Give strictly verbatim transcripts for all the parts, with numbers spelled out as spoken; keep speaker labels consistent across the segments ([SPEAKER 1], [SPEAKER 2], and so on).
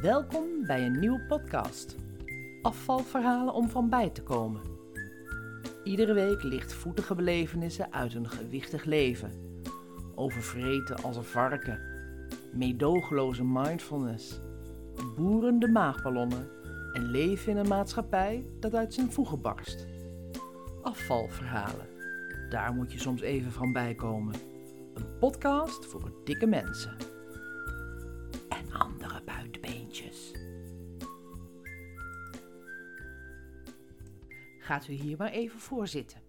[SPEAKER 1] Welkom bij een nieuwe podcast. Afvalverhalen om van bij te komen. Iedere week lichtvoetige belevenissen uit een gewichtig leven. Overvreten als een varken. Meedogenloze mindfulness. Boerende maagballonnen. En leven in een maatschappij dat uit zijn voegen barst. Afvalverhalen. Daar moet je soms even van bijkomen. Een podcast voor dikke mensen. En andere buitenbeentjes. Gaat u hier maar even voor zitten.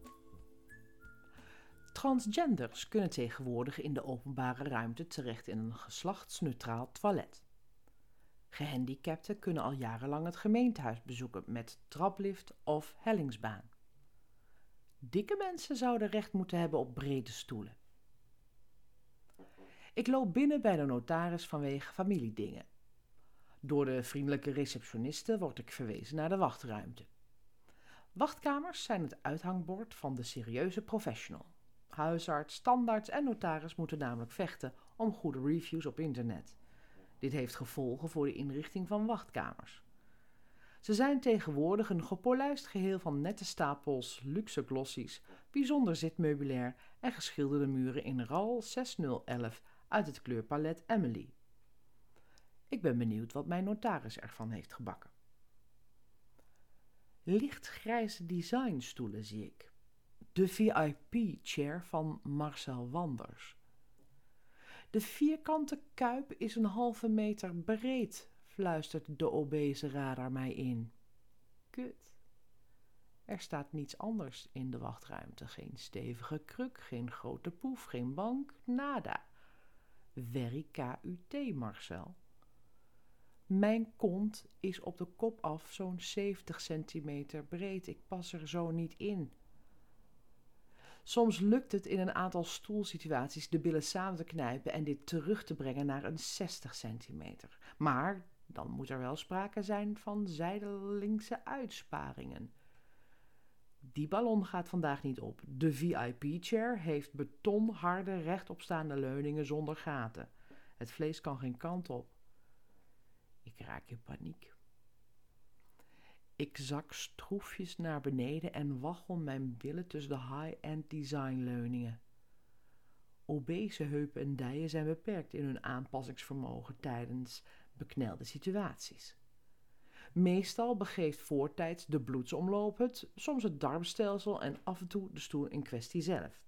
[SPEAKER 1] Transgenders kunnen tegenwoordig in de openbare ruimte terecht in een geslachtsneutraal toilet. Gehandicapten kunnen al jarenlang het gemeentehuis bezoeken met traplift of hellingsbaan. Dikke mensen zouden recht moeten hebben op brede stoelen. Ik loop binnen bij de notaris vanwege familiedingen. Door de vriendelijke receptioniste word ik verwezen naar de wachtruimte. Wachtkamers zijn het uithangbord van de serieuze professional. Huisarts, tandarts en notaris moeten namelijk vechten om goede reviews op internet. Dit heeft gevolgen voor de inrichting van wachtkamers. Ze zijn tegenwoordig een gepolijst geheel van nette stapels, luxe glossies, bijzonder zitmeubilair en geschilderde muren in R A L zes nul een een uit het kleurpalet Emily. Ik ben benieuwd wat mijn notaris ervan heeft gebakken. Lichtgrijze designstoelen zie ik. De V I P-chair van Marcel Wanders. De vierkante kuip is een halve meter breed, fluistert de obese radar mij in. Kut. Er staat niets anders in de wachtruimte. Geen stevige kruk, geen grote poef, geen bank, nada. Very K U T, Marcel. Mijn kont is op de kop af zo'n zeventig centimeter breed. Ik pas er zo niet in. Soms lukt het in een aantal stoelsituaties de billen samen te knijpen en dit terug te brengen naar een zestig centimeter. Maar dan moet er wel sprake zijn van zijdelingse uitsparingen. Die ballon gaat vandaag niet op. De V I P-chair heeft betonharde rechtopstaande leuningen zonder gaten. Het vlees kan geen kant op. Ik raak in paniek. Ik zak stroefjes naar beneden en waggel mijn billen tussen de high-end designleuningen. Obese heupen en dijen zijn beperkt in hun aanpassingsvermogen tijdens beknelde situaties. Meestal begeeft voortijds de bloedsomloop het, soms het darmstelsel en af en toe de stoel in kwestie zelf.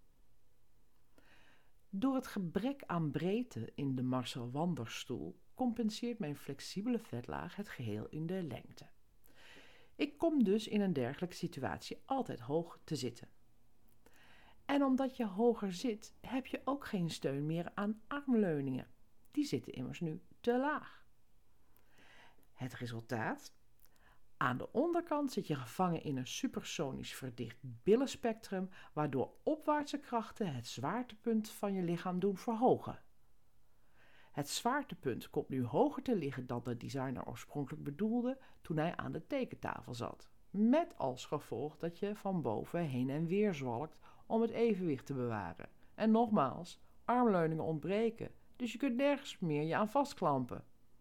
[SPEAKER 1] Door het gebrek aan breedte in de Marcel Wanders stoel compenseert mijn flexibele vetlaag het geheel in de lengte. Ik kom dus in een dergelijke situatie altijd hoog te zitten. En omdat je hoger zit, heb je ook geen steun meer aan armleuningen. Die zitten immers nu te laag. Het resultaat? Aan de onderkant zit je gevangen in een supersonisch verdicht billenspectrum, waardoor opwaartse krachten het zwaartepunt van je lichaam doen verhogen. Het zwaartepunt komt nu hoger te liggen dan de designer oorspronkelijk bedoelde toen hij aan de tekentafel zat. Met als gevolg dat je van boven heen en weer zwalkt om het evenwicht te bewaren. En nogmaals, armleuningen ontbreken, dus je kunt nergens meer je aan vastklampen.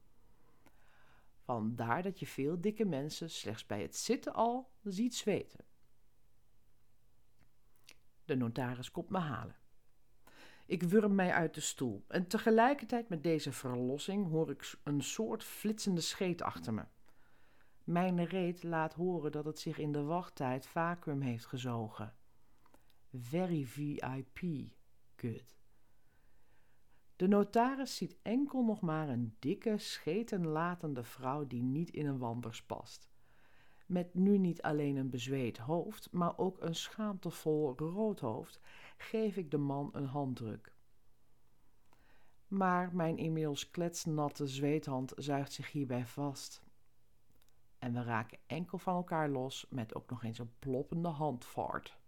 [SPEAKER 1] Vandaar dat je veel dikke mensen slechts bij het zitten al ziet zweten. De notaris komt me halen. Ik wurm mij uit de stoel en tegelijkertijd met deze verlossing hoor ik een soort flitsende scheet achter me. Mijn reet laat horen dat het zich in de wachttijd vacuüm heeft gezogen. Very V I P, kut. De notaris ziet enkel nog maar een dikke, schetenlatende vrouw die niet in een Wanders past. Met nu niet alleen een bezweet hoofd, maar ook een schaamtevol rood hoofd, geef ik de man een handdruk. Maar mijn inmiddels kletsnatte zweethand zuigt zich hierbij vast. En we raken enkel van elkaar los met ook nog eens een ploppende handvaart.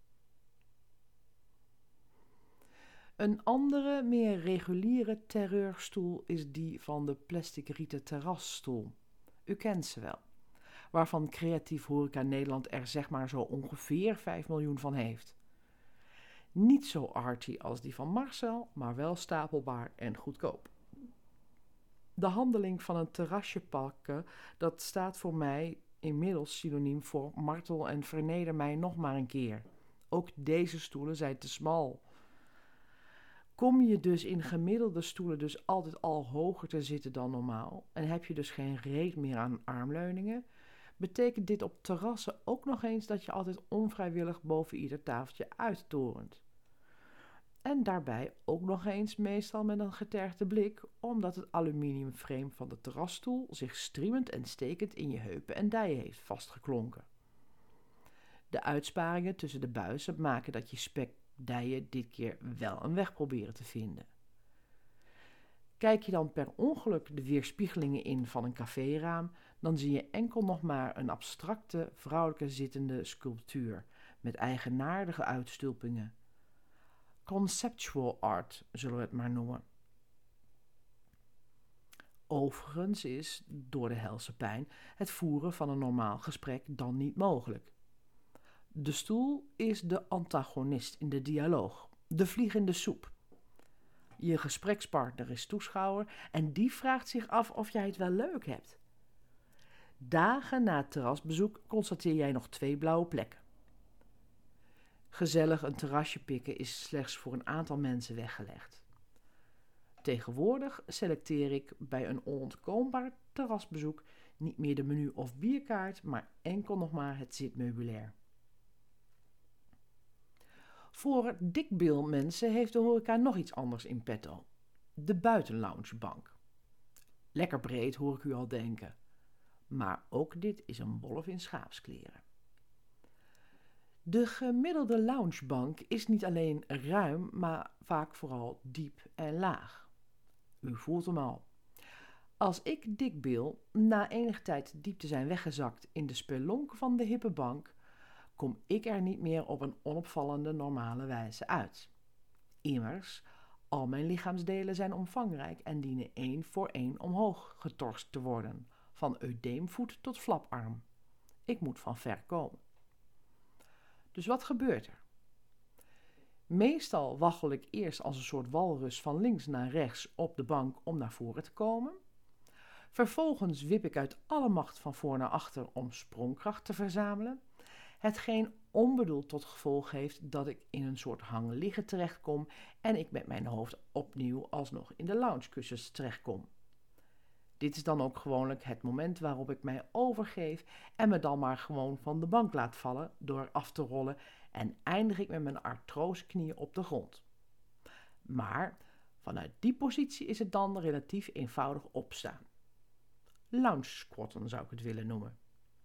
[SPEAKER 1] Een andere, meer reguliere terreurstoel is die van de plastic rieten terrasstoel. U kent ze wel. Waarvan Creatief Horeca Nederland er zeg maar zo ongeveer vijf miljoen van heeft. Niet zo arty als die van Marcel, maar wel stapelbaar en goedkoop. De handeling van een terrasje pakken, dat staat voor mij inmiddels synoniem voor martel en verneder mij nog maar een keer. Ook deze stoelen zijn te smal. Kom je dus in gemiddelde stoelen dus altijd al hoger te zitten dan normaal en heb je dus geen reet meer aan armleuningen, betekent dit op terrassen ook nog eens dat je altijd onvrijwillig boven ieder tafeltje uittorent. En daarbij ook nog eens meestal met een getergde blik, omdat het aluminiumframe van de terrasstoel zich striemend en stekend in je heupen en dijen heeft vastgeklonken. De uitsparingen tussen de buizen maken dat je spekdijen dit keer wel een weg proberen te vinden. Kijk je dan per ongeluk de weerspiegelingen in van een caféraam, dan zie je enkel nog maar een abstracte vrouwelijke zittende sculptuur met eigenaardige uitstulpingen. Conceptual art, zullen we het maar noemen. Overigens is, door de helse pijn, het voeren van een normaal gesprek dan niet mogelijk. De stoel is de antagonist in de dialoog, de vlieg in de soep. Je gesprekspartner is toeschouwer en die vraagt zich af of jij het wel leuk hebt. Dagen na het terrasbezoek constateer jij nog twee blauwe plekken. Gezellig een terrasje pikken is slechts voor een aantal mensen weggelegd. Tegenwoordig selecteer ik bij een onontkoombaar terrasbezoek niet meer de menu- of bierkaart, maar enkel nog maar het zitmeubilair. Voor dikbil mensen heeft de horeca nog iets anders in petto. De buitenloungebank. Lekker breed, hoor ik u al denken. Maar ook dit is een wolf in schaapskleren. De gemiddelde loungebank is niet alleen ruim, maar vaak vooral diep en laag. U voelt hem al. Als ik dikbil na enige tijd diep te zijn weggezakt in de spelonk van de hippe bank, kom ik er niet meer op een onopvallende normale wijze uit. Immers, al mijn lichaamsdelen zijn omvangrijk en dienen één voor één omhoog getorst te worden, van eudeemvoet tot flaparm. Ik moet van ver komen. Dus wat gebeurt er? Meestal waggel ik eerst als een soort walrus van links naar rechts op de bank om naar voren te komen. Vervolgens wip ik uit alle macht van voor naar achter om sprongkracht te verzamelen, hetgeen onbedoeld tot gevolg heeft dat ik in een soort hangliggen terechtkom en ik met mijn hoofd opnieuw alsnog in de loungekussens terechtkom. Dit is dan ook gewoonlijk het moment waarop ik mij overgeef en me dan maar gewoon van de bank laat vallen door af te rollen en eindig ik met mijn artroseknieën op de grond. Maar vanuit die positie is het dan relatief eenvoudig opstaan. Lounge squatten zou ik het willen noemen.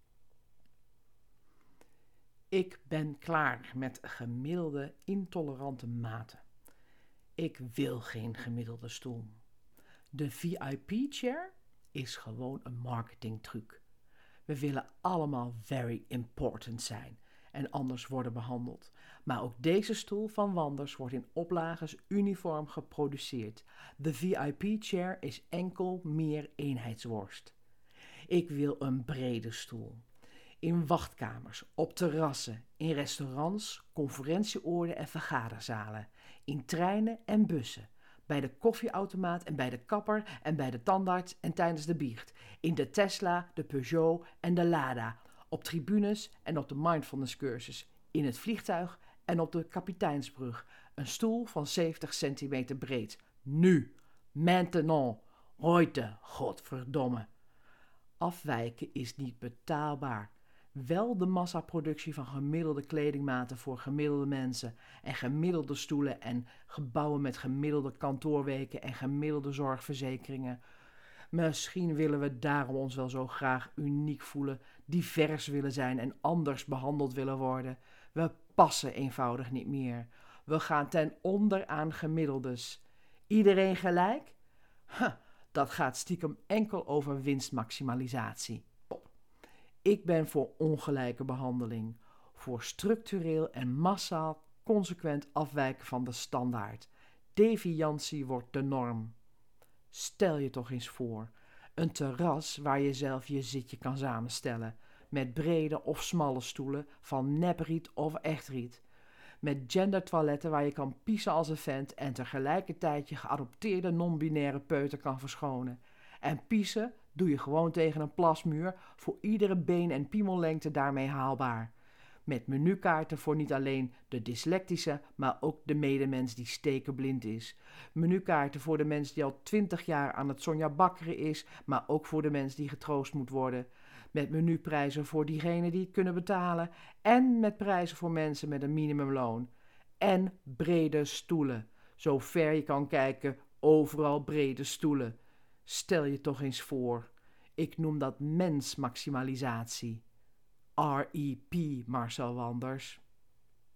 [SPEAKER 1] Ik ben klaar met gemiddelde intolerante maten. Ik wil geen gemiddelde stoel. De V I P-chair is gewoon een marketingtruc. We willen allemaal very important zijn en anders worden behandeld. Maar ook deze stoel van Wanders wordt in oplages uniform geproduceerd. De V I P-chair is enkel meer eenheidsworst. Ik wil een brede stoel. In wachtkamers, op terrassen, in restaurants, conferentieoorden en vergaderzalen, in treinen en bussen, bij de koffieautomaat en bij de kapper en bij de tandarts en tijdens de biecht, in de Tesla, de Peugeot en de Lada, op tribunes en op de mindfulness cursus, in het vliegtuig en op de kapiteinsbrug, een stoel van zeventig centimeter breed. Nu, maintenant, heute, godverdomme. Afwijken is niet betaalbaar. Wel de massaproductie van gemiddelde kledingmaten voor gemiddelde mensen en gemiddelde stoelen en gebouwen met gemiddelde kantoorweken en gemiddelde zorgverzekeringen. Misschien willen we daarom ons wel zo graag uniek voelen, divers willen zijn en anders behandeld willen worden. We passen eenvoudig niet meer. We gaan ten onder aan gemiddeldes. Iedereen gelijk? Huh, dat gaat stiekem enkel over winstmaximalisatie. Ik ben voor ongelijke behandeling, voor structureel en massaal consequent afwijken van de standaard. Deviantie wordt de norm. Stel je toch eens voor, een terras waar je zelf je zitje kan samenstellen, met brede of smalle stoelen van nepriet of echtriet, met gendertoiletten waar je kan piezen als een vent en tegelijkertijd je geadopteerde non-binaire peuter kan verschonen. En piezen doe je gewoon tegen een plasmuur, voor iedere been- en piemellengte daarmee haalbaar. Met menukaarten voor niet alleen de dyslectische, maar ook de medemens die stekenblind is. Menukaarten voor de mens die al twintig jaar aan het Sonja bakkeren is, maar ook voor de mens die getroost moet worden. Met menuprijzen voor diegenen die het kunnen betalen en met prijzen voor mensen met een minimumloon. En brede stoelen. Zo ver je kan kijken, overal brede stoelen. Stel je toch eens voor. Ik noem dat mensmaximalisatie. R I P Marcel Wanders.